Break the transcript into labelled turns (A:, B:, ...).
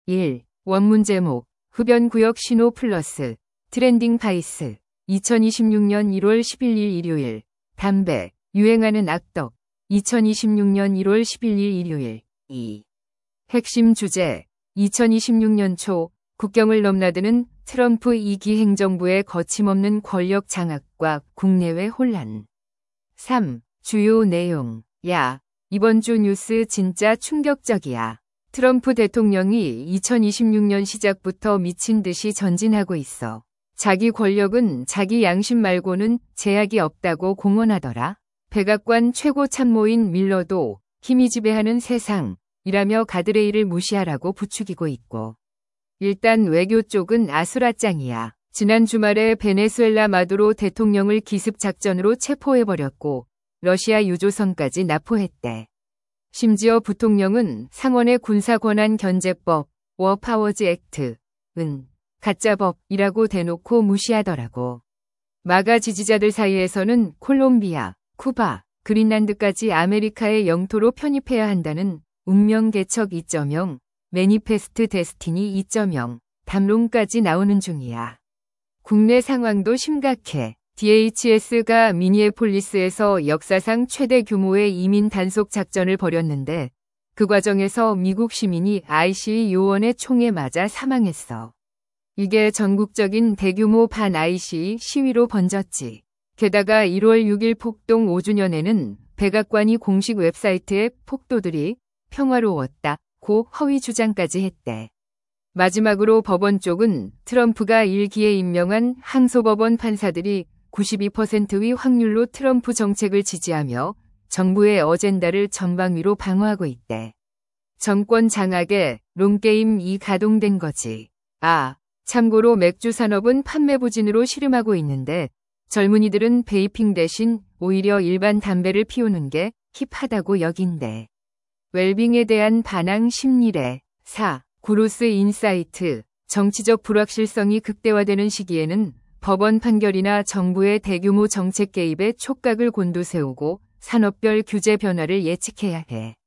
A: 1. 원문 제목 흡연구역 신호 플러스 트렌딩 바이스 2026년 1월 11일 일요일 담배 유행하는 악덕 2026년 1월 11일 일요일 2. 핵심 주제 2026년 초 국경을 넘나드는 트럼프 2기 행정부의 거침없는 권력 장악과 국내외 혼란 3. 주요 내용 야, 이번 주 뉴스 진짜 충격적이야. 트럼프 대통령이 2026년 시작부터 미친 듯이 전진하고 있어. 자기 권력은 자기 양심 말고는 제약이 없다고 공언하더라. 백악관 최고 참모인 밀러도 힘이 지배하는 세상이라며 가드레일을 무시하라고 부추기고 있고. 일단 외교 쪽은 아수라장이야. 지난 주말에 베네수엘라 마두로 대통령을 기습작전으로 체포해버렸고 러시아 유조선까지 납포했대. 심지어 부통령은 상원의 군사권한 견제법, 워 파워즈 액트은 가짜법이라고 대놓고 무시하더라고. 마가 지지자들 사이에서는 콜롬비아, 쿠바, 그린란드까지 아메리카의 영토로 편입해야 한다는 운명 개척 2.0, 매니페스트 데스티니 2.0, 담론까지 나오는 중이야. 국내 상황도 심각해. DHS가 미니애폴리스에서 역사상 최대 규모의 이민 단속 작전을 벌였는데 그 과정에서 미국 시민이 ICE 요원의 총에 맞아 사망했어. 이게 전국적인 대규모 반-ICE 시위로 번졌지. 게다가 1월 6일 폭동 5주년에는 백악관이 공식 웹사이트에 폭도들이 평화로웠다고 허위 주장까지 했대. 마지막으로 법원 쪽은 트럼프가 1기에 임명한 항소법원 판사들이 92%의 확률로 트럼프 정책을 지지하며 정부의 어젠다를 전방위로 방어하고 있대. 정권 장악에 롱게임이 가동된 거지. 참고로 맥주 산업은 판매 부진으로 씨름하고 있는데 젊은이들은 베이핑 대신 오히려 일반 담배를 피우는 게 힙하다고 여긴대. 웰빙에 대한 반항 심리래. 4. 구루스 인사이트. 정치적 불확실성이 극대화되는 시기에는 법원 판결이나 정부의 대규모 정책 개입에 촉각을 곤두세우고 산업별 규제 변화를 예측해야 해.